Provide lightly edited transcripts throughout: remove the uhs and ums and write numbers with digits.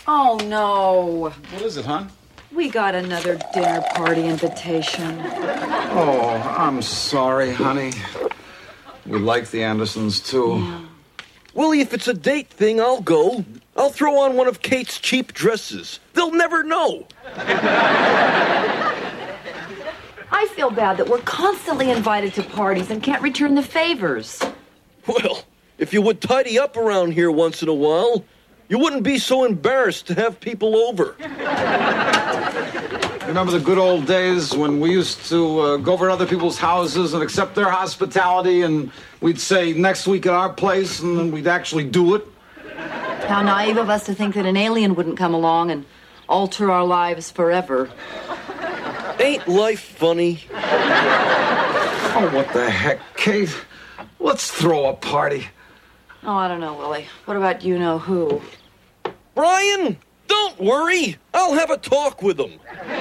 Oh, no. What is it, hon? We got another dinner party invitation. Oh, I'm sorry, honey. We like the Andersons, too. Yeah. Willie, if it's a date thing, I'll go. I'll throw on one of Kate's cheap dresses. They'll never know. I feel bad that we're constantly invited to parties and can't return the favors. Well, if you would tidy up around here once in a while, you wouldn't be so embarrassed to have people over. Remember the good old days when we used to go over to other people's houses and accept their hospitality, and we'd say next week at our place, and then we'd actually do it? How naive of us to think that an alien wouldn't come along and alter our lives forever. Ain't life funny? Oh, what the heck, Kate? Let's throw a party. Oh, I don't know, Willie. What about you-know-who? Brian, don't worry. I'll have a talk with him.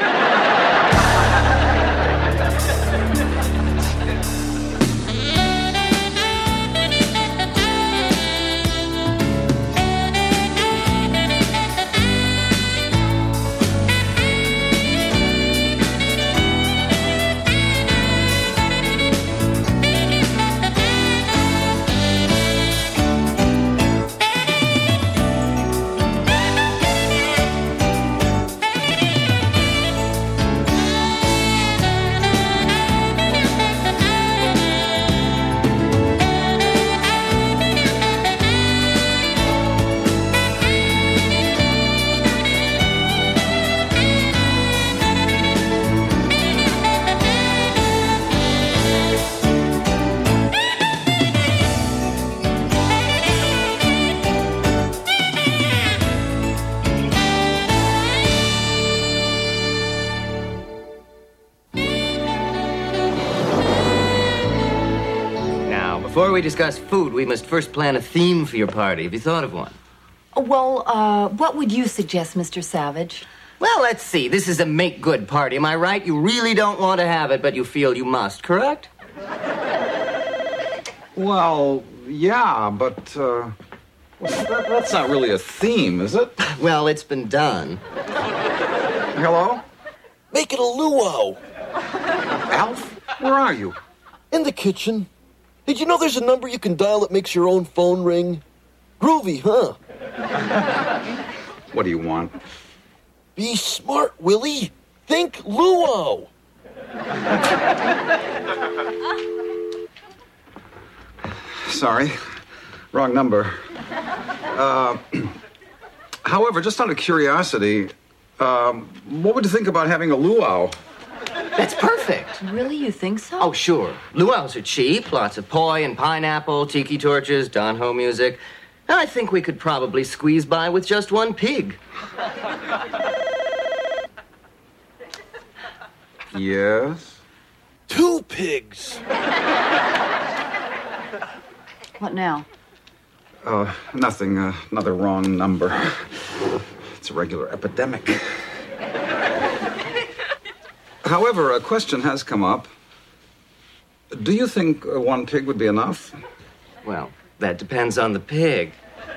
Before we discuss food, we must first plan a theme for your party. Have you thought of one? Well, what would you suggest, Mr. Savage? Well, let's see. This is a make-good party, am I right? You really don't want to have it, but you feel you must, correct? Well, yeah, but that's not really a theme, is it? Well, it's been done. Hello? Make it a luau. Alf? Where are you? In the kitchen. Did you know there's a number you can dial that makes your own phone ring? Groovy, huh? What do you want? Be smart, Willie. Think luau. Sorry. Wrong number. However, just out of curiosity, what would you think about having a luau? That's perfect. Really, you think so? Oh, sure. Luau's are cheap. Lots of poi and pineapple, tiki torches, Don Ho music. And I think we could probably squeeze by with just one pig. Yes? 2 pigs. What now? Nothing. Another wrong number. It's a regular epidemic. However, a question has come up. Do you think 1 pig would be enough? Well, that depends on the pig.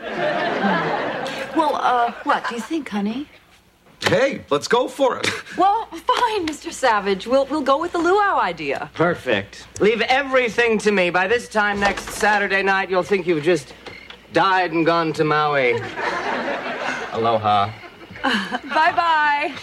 Well, what do you think, honey? Hey, let's go for it. Well, fine, Mr. Savage. We'll go with the luau idea. Perfect. Leave everything to me. By this time next Saturday night, you'll think you've just died and gone to Maui. Aloha. Bye-bye.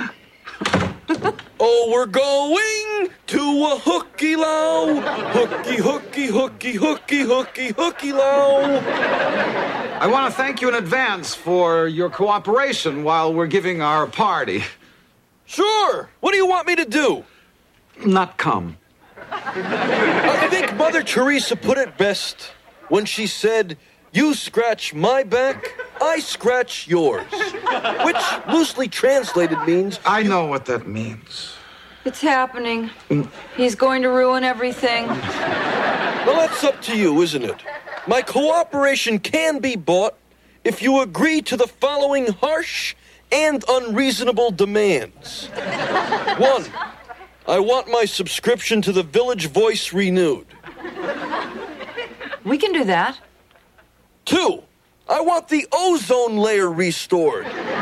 Oh, we're going to a hooky low. Hooky, hooky, hooky, hooky, hooky, hooky low. I want to thank you in advance for your cooperation while we're giving our party. Sure. What do you want me to do? Not come. I think Mother Teresa put it best when she said, "You scratch my back, I scratch yours." Which, loosely translated, means... I know what that means. It's happening. He's going to ruin everything. Well, that's up to you, isn't it? My cooperation can be bought if you agree to the following harsh and unreasonable demands. 1, I want my subscription to the Village Voice renewed. We can do that. 2, I I want the ozone layer restored.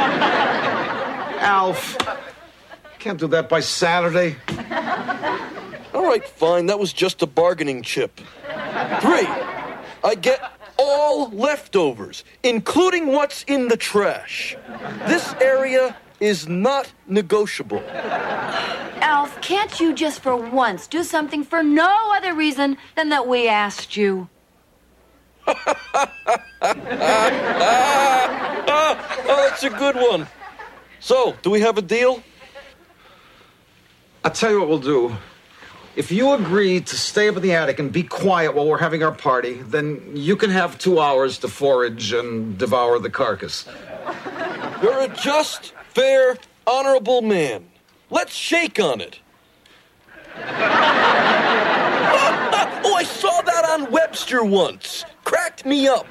Alf, can't do that by Saturday. All right, fine. That was just a bargaining chip. 3, I get all leftovers, including what's in the trash. This area is not negotiable. Alf, can't you just for once do something for no other reason than that we asked you? That's a good one. So, do we have a deal? I'll tell you what we'll do. If you agree to stay up in the attic and be quiet while we're having our party, then you can have 2 hours to forage and devour the carcass. You're a just, fair, honorable man. Let's shake on it. Oh, I saw that on Webster once. Cracked me up.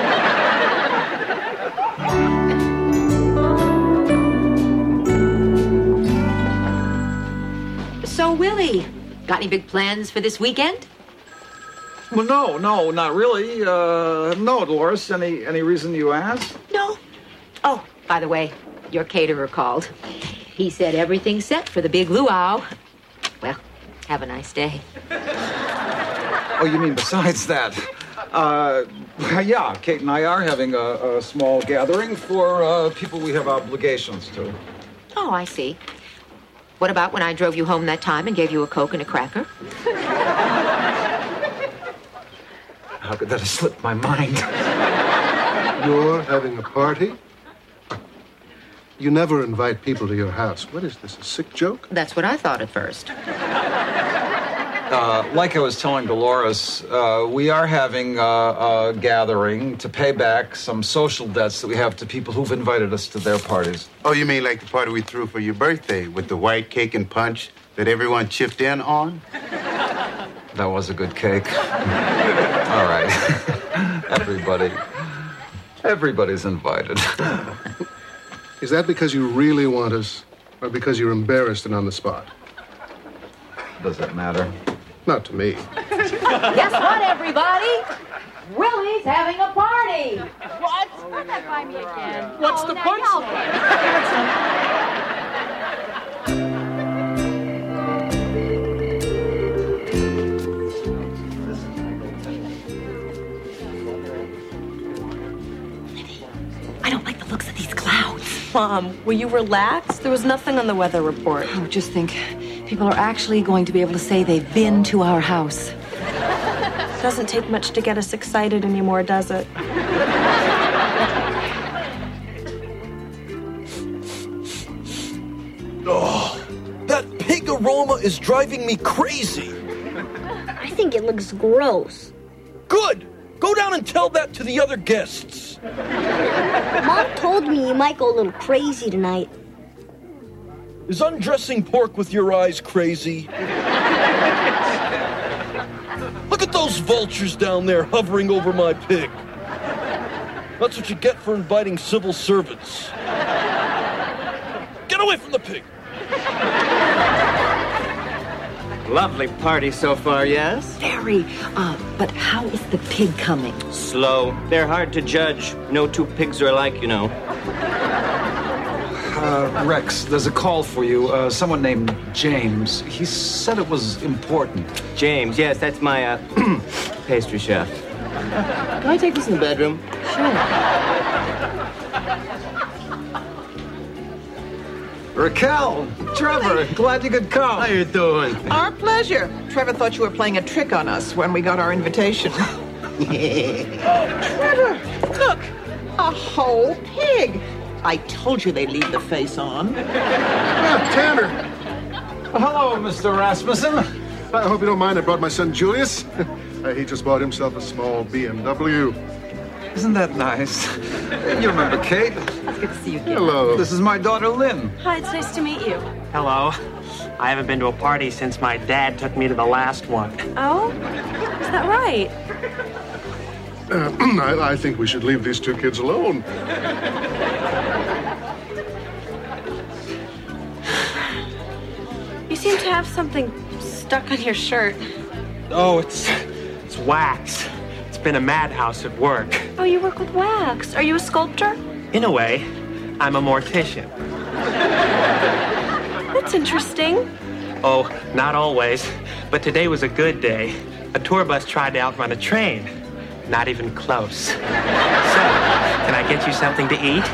So, Willie, got any big plans for this weekend? Well, no, not really. No, Dolores. Any reason you ask? No. Oh, by the way, your caterer called. He said everything's set for the big luau. Well, have a nice day. Oh, you mean besides that? Yeah, Kate and I are having a small gathering for people we have obligations to. Oh, I see. What about when I drove you home that time and gave you a Coke and a cracker? How could that have slipped my mind? You're having a party? You never invite people to your house. What is this, a sick joke? That's what I thought at first. Like I was telling Dolores, we are having a gathering to pay back some social debts that we have to people who've invited us to their parties. Oh, you mean like the party we threw for your birthday with the white cake and punch that everyone chipped in on? That was a good cake. All right. Everybody's invited. Is that because you really want us, or because you're embarrassed and on the spot? Does it matter? Not to me. Guess what, everybody? Willie's having a party. What? Run that by me again. What's the punchline? I don't like the looks of these clouds. Mom, will you relax? There was nothing on the weather report. Oh, just think. People are actually going to be able to say they've been to our house. Doesn't take much to get us excited anymore, does it? Oh, that pig aroma is driving me crazy. I think it looks gross. Good. Go down and tell that to the other guests. Mom told me you might go a little crazy tonight. Is undressing pork with your eyes crazy? Look at those vultures down there hovering over my pig. That's what you get for inviting civil servants. Get away from the pig. Lovely party so far, yes? Very. But how is the pig coming? Slow. They're hard to judge. No two pigs are alike, you know. Rex, there's a call for you. Someone named James. He said it was important. James, yes, that's my pastry chef. Can I take this in the bedroom? Raquel, Trevor, glad you could come. How you doing? Our pleasure. Trevor thought you were playing a trick on us when we got our invitation. Trevor, look, a whole pig. I told you they'd leave the face on. Tanner! Hello, Mr. Rasmussen. I hope you don't mind. I brought my son Julius. He just bought himself a small BMW. Isn't that nice? You remember Kate? It's good to see you again. Hello. This is my daughter, Lynn. Hi, it's nice to meet you. Hello. I haven't been to a party since my dad took me to the last one. Oh? Is that right? I think we should leave these two kids alone. You seem to have something stuck on your shirt. Oh, it's wax. It's been a madhouse at work. Oh, you work with wax. Are you a sculptor? In a way, I'm a mortician. That's interesting. Oh, not always. But today was a good day. A tour bus tried to outrun a train. Not even close. So, can I get you something to eat?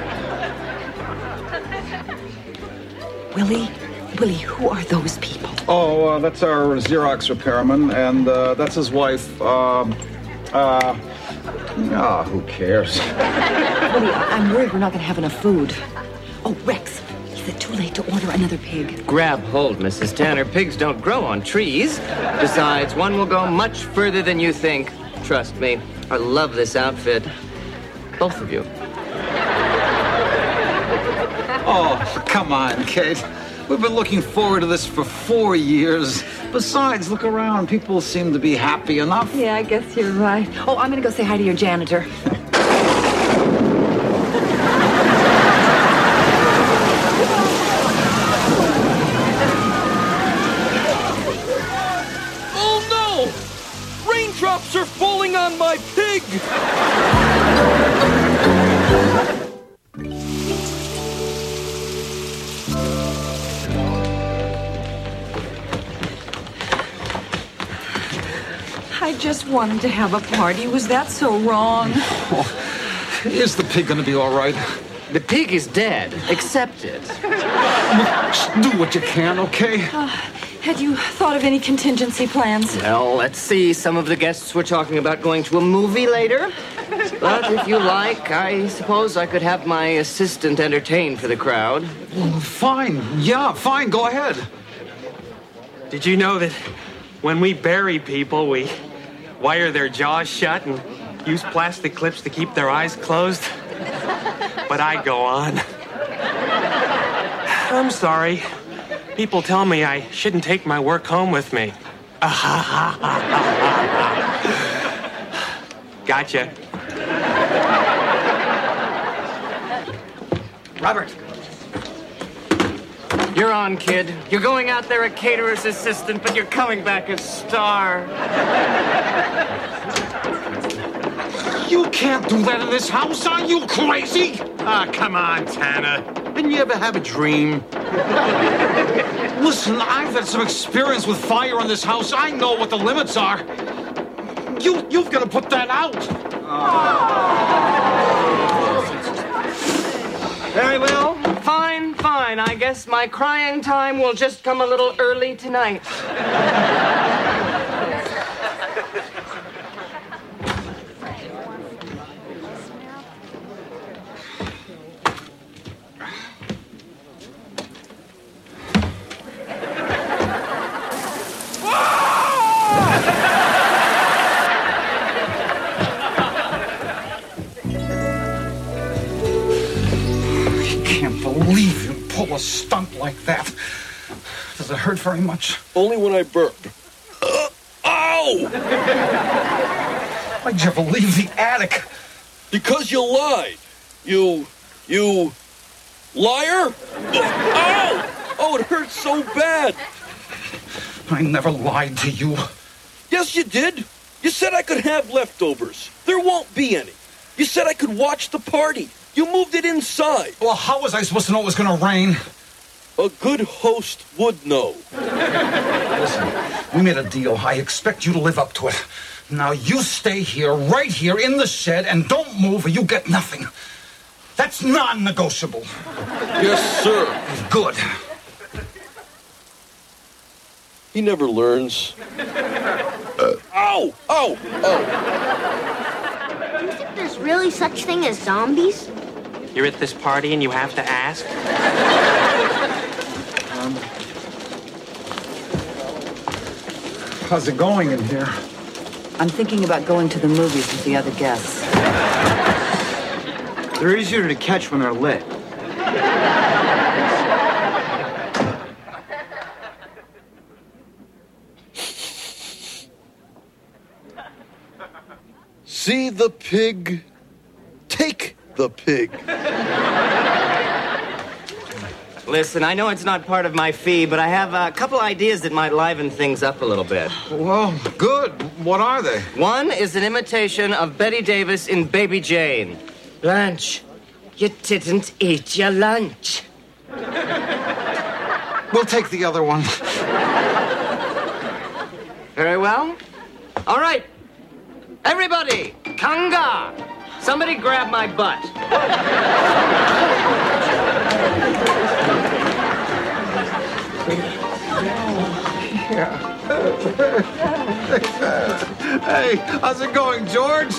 Willie, who are those people? Oh, that's our Xerox repairman, and that's his wife. Who cares? Willie, I'm worried we're not going to have enough food. Oh, Rex, is it too late to order another pig? Grab hold, Mrs. Tanner. Pigs don't grow on trees. Besides, one will go much further than you think. Trust me. I love this outfit. Both of you. Oh, come on, Kate. We've been looking forward to this for 4 years. Besides, look around. People seem to be happy enough. Yeah, I guess you're right. Oh, I'm going to go say hi to your janitor. Oh, no! Raindrops are falling on my pig! I just wanted to have a party. Was that so wrong? Oh, is the pig going to be all right? The pig is dead. Accept it. Just do what you can, okay? Had you thought of any contingency plans? Well, let's see. Some of the guests were talking about going to a movie later. But if you like, I suppose I could have my assistant entertain for the crowd. Well, fine. Yeah, fine. Go ahead. Did you know that when we bury people, we wire their jaws shut and use plastic clips to keep their eyes closed? But I go on. I'm sorry. People tell me I shouldn't take my work home with me. Gotcha. Robert. You're on, kid. You're going out there a caterer's assistant, but you're coming back a star. You can't do that in this house. Are you crazy? Ah, come on, Tanner. Didn't you ever have a dream? Listen, I've had some experience with fire in this house. I know what the limits are. You've got to put that out. Very well. Fine. I guess my crying time will just come a little early tonight. Believe you pull a stunt like that. Does it hurt very much? Only when I burp. Ow! Why'd you ever leave the attic? Because you lied. You liar? Ow! Oh, it hurts so bad. I never lied to you. Yes, you did. You said I could have leftovers. There won't be any. You said I could watch the party. You moved it inside. Well, how was I supposed to know it was going to rain? A good host would know. Listen, we made a deal. I expect you to live up to it. Now you stay here, right here in the shed, and don't move or you get nothing. That's non-negotiable. Yes, sir. Good. He never learns. Ow! Ow! Oh! Do you think there's really such thing as zombies? You're at this party and you have to ask? How's it going in here? I'm thinking about going to the movies with the other guests. They're easier to catch when they're lit. See the pig, take the pig. Listen, I know it's not part of my fee, but I have a couple ideas that might liven things up a little bit. Well, good. What are they? One is an imitation of Betty Davis in Baby Jane. Lunch. You didn't eat your lunch. We'll take the other one. Very well. All right. Everybody, Kanga. Somebody grab my butt. Hey, how's it going, George?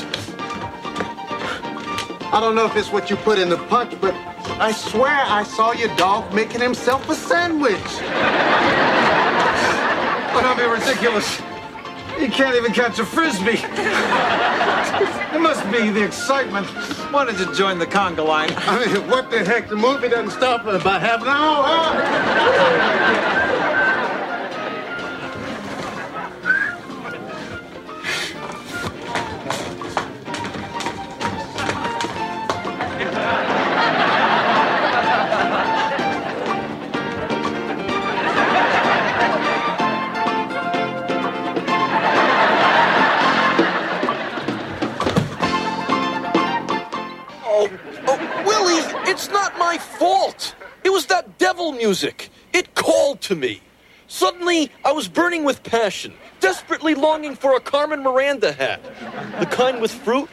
I don't know if it's what you put in the punch, but I swear I saw your dog making himself a sandwich. Oh, don't be ridiculous. You can't even catch a Frisbee. It must be the excitement. Why don't you join the conga line? I mean, what the heck? The movie doesn't start for about half an hour, huh? Music. It called to me. Suddenly, I was burning with passion, desperately longing for a Carmen Miranda hat. The kind with fruit.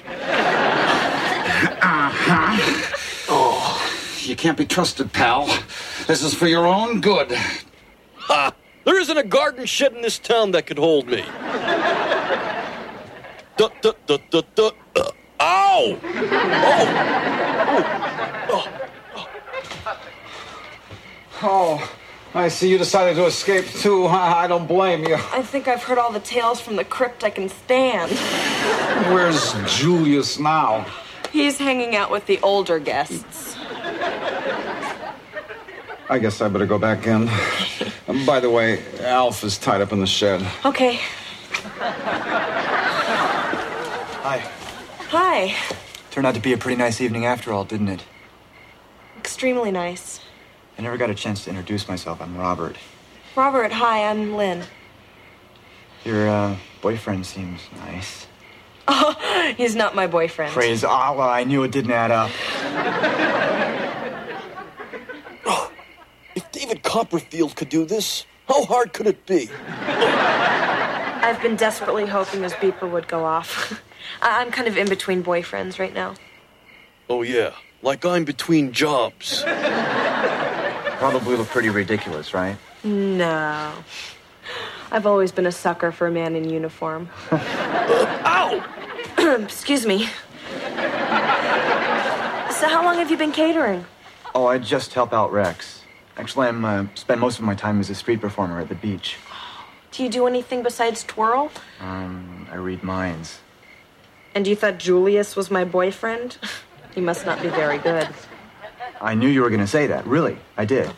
Oh, you can't be trusted, pal. This is for your own good. Ha! There isn't a garden shed in this town that could hold me. Ow! Oh, I see you decided to escape, too. I don't blame you. I think I've heard all the tales from the crypt I can stand. Where's Julius now? He's hanging out with the older guests. I guess I better go back in. By the way, Alf is tied up in the shed. Okay. Hi. Hi. Turned out to be a pretty nice evening after all, didn't it? Extremely nice. I never got a chance to introduce myself. I'm Robert. Robert, hi, I'm Lynn. Your boyfriend seems nice. Oh, he's not my boyfriend. Praise Allah, I knew it didn't add up. Oh, if David Copperfield could do this, how hard could it be? I've been desperately hoping this beeper would go off. I'm kind of in between boyfriends right now. Oh, yeah, like I'm between jobs. Probably look pretty ridiculous, right? No. I've always been a sucker for a man in uniform. Ow! Excuse me. So how long have you been catering? Oh, I just help out Rex. Actually, I'm spend most of my time as a street performer at the beach. Do you do anything besides twirl? I read minds. And you thought Julius was my boyfriend? He must not be very good. I knew you were going to say that. Really, I did.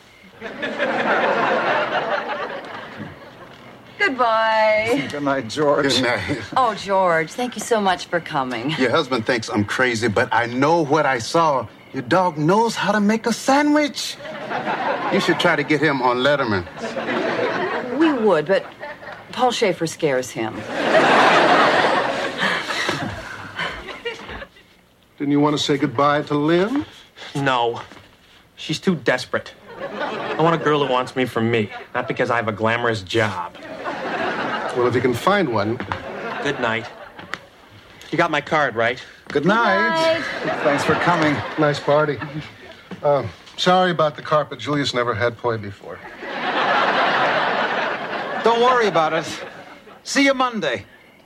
Goodbye. Good night, George. Good night. Oh, George, thank you so much for coming. Your husband thinks I'm crazy, but I know what I saw. Your dog knows how to make a sandwich. You should try to get him on Letterman. We would, but Paul Schaefer scares him. Didn't you want to say goodbye to Lynn? No. She's too desperate. I want a girl who wants me for me, not because I have a glamorous job. Well, if you can find one. Good night. You got my card, right? Good night. Thanks for coming. Nice party. Sorry about the carpet. Julius never had poi before. Don't worry about it. See you Monday.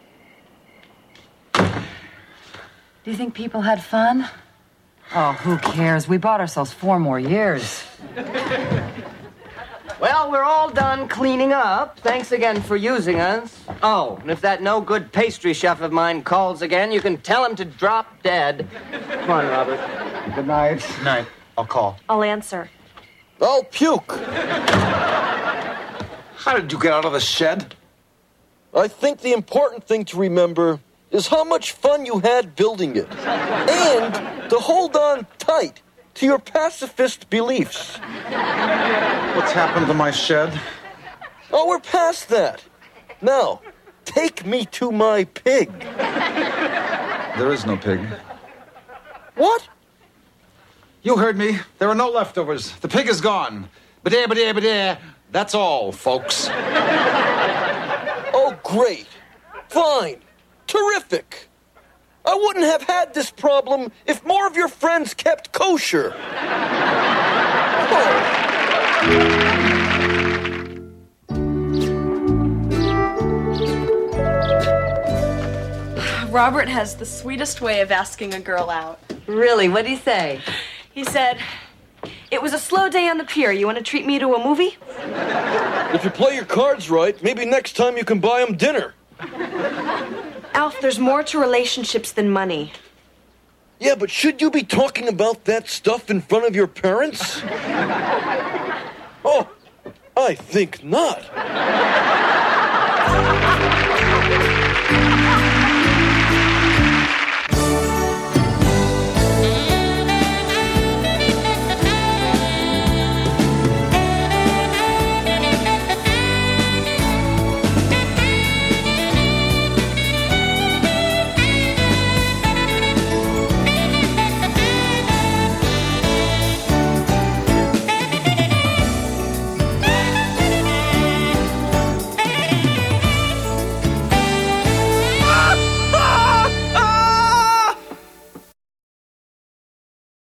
Do you think people had fun? Oh, who cares? We bought ourselves 4 more years. Well, we're all done cleaning up. Thanks again for using us. Oh, and if that no-good pastry chef of mine calls again, you can tell him to drop dead. Come on, Robert. Good night. Good night. I'll call. I'll answer. I'll puke. How did you get out of the shed? I think the important thing to remember is how much fun you had building it. And to hold on tight to your pacifist beliefs. What's happened to my shed? Oh, we're past that. Now, take me to my pig. There is no pig. What? You heard me. There are no leftovers. The pig is gone. Ba-da, ba-da, ba-da. That's all, folks. Oh, great. Fine. Terrific. I wouldn't have had this problem if more of your friends kept kosher. Robert has the sweetest way of asking a girl out. Really? What'd he say? He said, "It was a slow day on the pier. You want to treat me to a movie?" If you play your cards right, maybe next time you can buy them dinner. Alf, there's more to relationships than money. Yeah, but should you be talking about that stuff in front of your parents? Oh, I think not.